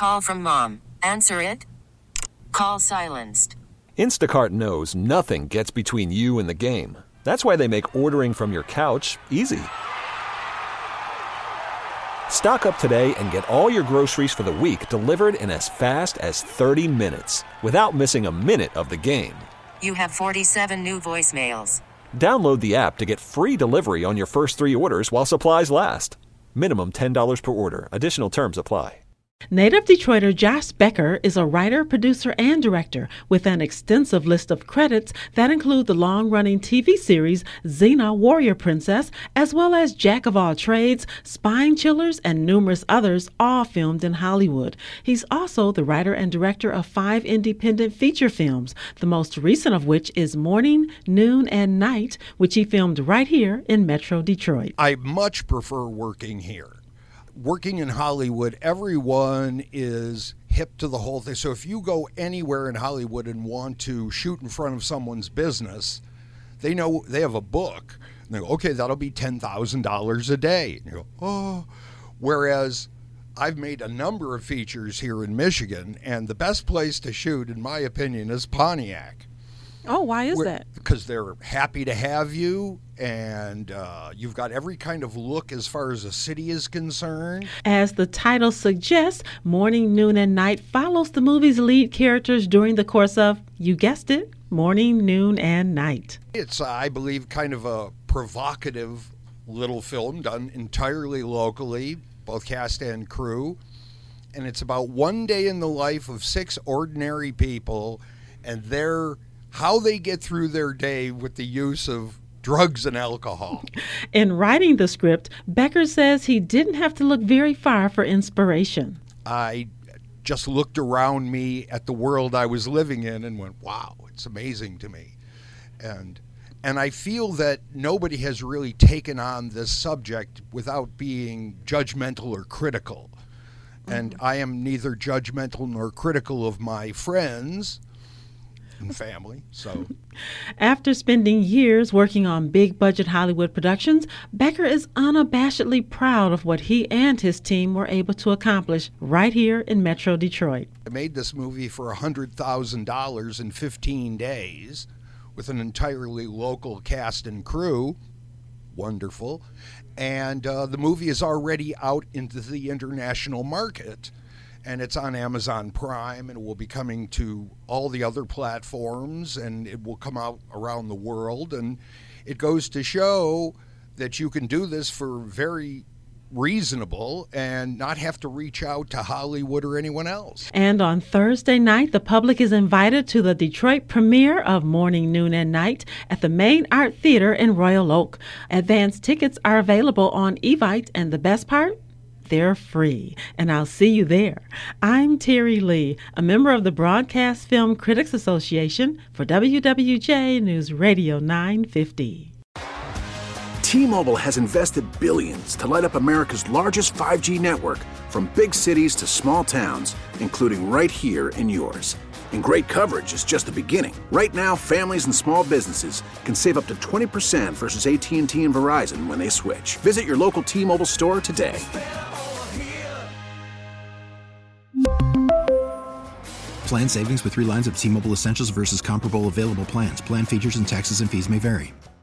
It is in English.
call from mom. Answer it. Call silenced. Instacart knows nothing gets between you and the game. That's why they make ordering from your couch easy. Stock up today and get all your groceries for the week delivered in as fast as 30 minutes without missing a minute of the game. You have 47 new voicemails. Download the app to get free delivery on your first 3 orders while supplies last. Minimum $10 per order. Additional terms apply. Native Detroiter Josh Becker is a writer, producer, and director with an extensive list of credits that include the long-running TV series Xena Warrior Princess, as well as Jack of All Trades, Spine Chillers, and numerous others, all filmed in Hollywood. He's also the writer and director of 5 independent feature films, the most recent of which is Morning, Noon, and Night, which he filmed right here in Metro Detroit. I much prefer working here. Working in Hollywood, everyone is hip to the whole thing. So if you go anywhere in Hollywood and want to shoot in front of someone's business, they know they have a book. And they go, okay, that'll be $10,000 a day. And you go, oh. Whereas I've made a number of features here in Michigan, and the best place to shoot, in my opinion, is Pontiac. Oh, why is that? Because they're happy to have you, and you've got every kind of look as far as the city is concerned. As the title suggests, Morning, Noon, and Night follows the movie's lead characters during the course of, you guessed it, Morning, Noon, and Night. It's, I believe, kind of a provocative little film done entirely locally, both cast and crew. And it's about one day in the life of 6 ordinary people and how they get through their day with the use of drugs and alcohol. In writing the script, Becker says he didn't have to look very far for inspiration. I just looked around me at the world I was living in and went, wow, it's amazing to me. And I feel that nobody has really taken on this subject without being judgmental or critical. And I am neither judgmental nor critical of my friends and family. So, after spending years working on big-budget Hollywood productions, Becker is unabashedly proud of what he and his team were able to accomplish right here in Metro Detroit. I made this movie for $100,000 in 15 days with an entirely local cast and crew. Wonderful. And the movie is already out into the international market. And it's on Amazon Prime, and it will be coming to all the other platforms, and it will come out around the world. And it goes to show that you can do this for very reasonable and not have to reach out to Hollywood or anyone else. And on Thursday night, the public is invited to the Detroit premiere of Morning, Noon, and Night at the Main Art Theater in Royal Oak. Advance tickets are available on Evite, and the best part? They're free, and I'll see you there. I'm Terry Lee, a member of the Broadcast Film Critics Association for WWJ News Radio 950. T-Mobile has invested billions to light up America's largest 5G network, from big cities to small towns, including right here in yours. And great coverage is just the beginning. Right now, families and small businesses can save up to 20% versus AT&T and Verizon when they switch. Visit your local T-Mobile store today. Plan savings with 3 lines of T-Mobile Essentials versus comparable available plans. Plan features and taxes and fees may vary.